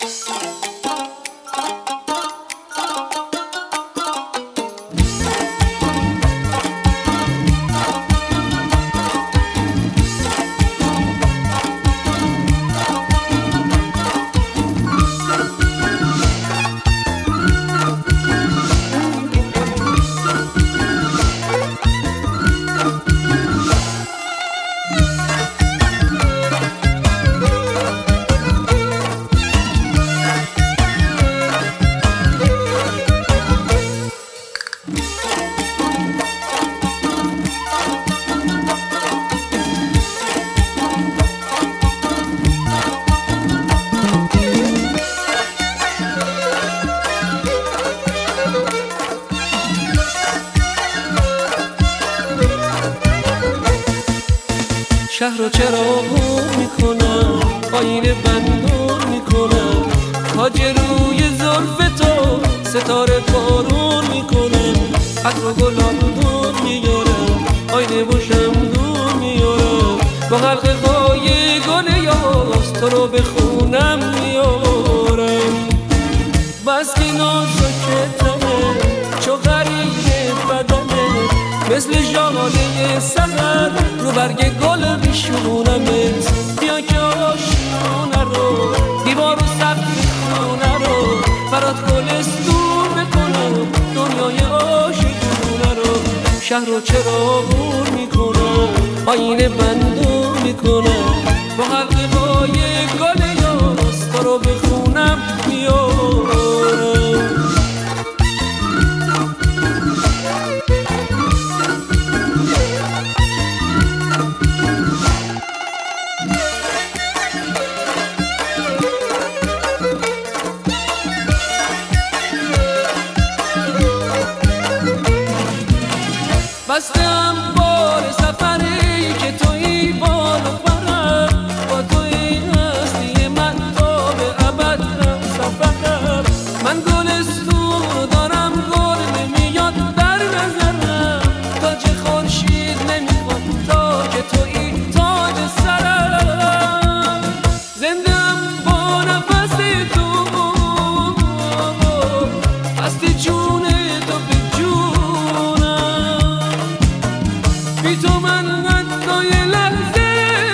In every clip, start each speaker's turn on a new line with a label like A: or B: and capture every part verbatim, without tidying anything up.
A: شهر رو چراغون میکنم، آینه بندون میکنم، تاج روی زلف تو ستاره بارون میکنم، عطر و گلابون میارم، آینه و شمدون میارم، با حلقه های گل یاس تو رو به خونم میارم. بس که نازکتمه چو غریب بدنه، مثل ژاله سحر رو برگ گل میشونمت. بیا که آشونه رو دیوار و سقف خونه رو برات گلستون بکنم، دنیای عاشقونه رو. شهر رو چراغون میکنم، آینه بندون میکنم، با حلقه های گل یاس تو رو به خونم میارم. بستم بار سفری که توی بال و برم، با توی هستی من تا به ابد هم سفرم. من گلستون دارم گل نمیاد در نظرم، تاج خورشید نمیخواد تا که توی تاج سرم. زندم با نفس تو، هستی جون تو به جونم. بی تو من حتی یه لحظه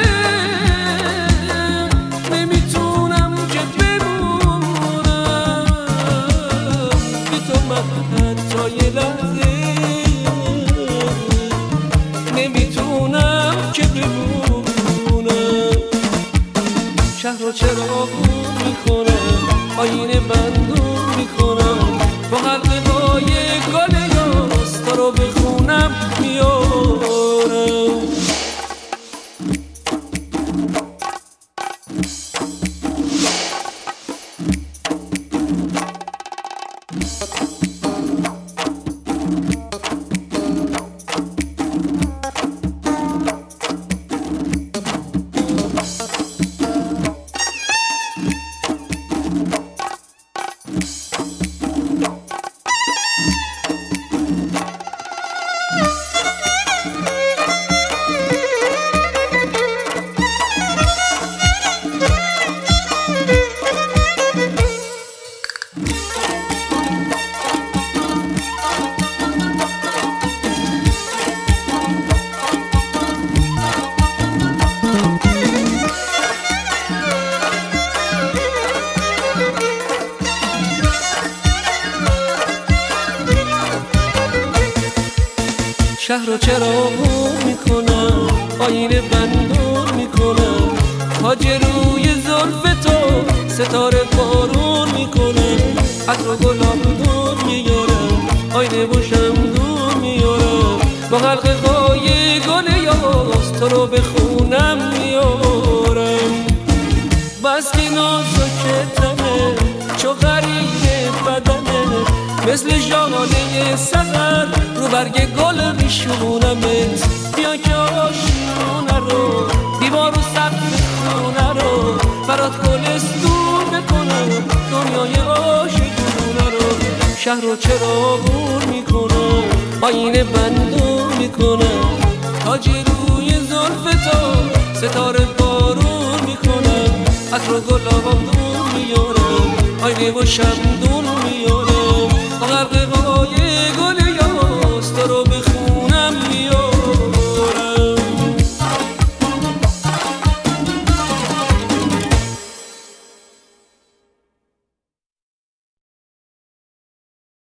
A: نمیتونم که بمونم. بی تو من حتی یه لحظه نمیتونم که بمونم. شهر رو چراغون میکنم، آینه بندون میکنم، با حلقه های گل یاس تو رو به خونم میارم. شهر رو چراغون میکنم، آینه بندون میکنم، تاج روی زلف تو ستاره بارون میکنم، عطر و گلابون میارم، آینه و شمدون میارم، با حلقه های گل یاس تو رو به خونم میارم. بس که نازکتمه چو غریب بدنه، مثل ژاله سحر رو برگ گل میشونمت. بیا که آشونه رو دیوار و سقف خونه رو برات گلستون بکنم، دنیای عاشقونه رو. شهر رو چراغون میکنم، آینه بندون میکنم، تاج روی زلف تو ستاره بارون میکنم، عطر و گلابون میارم، و شب دور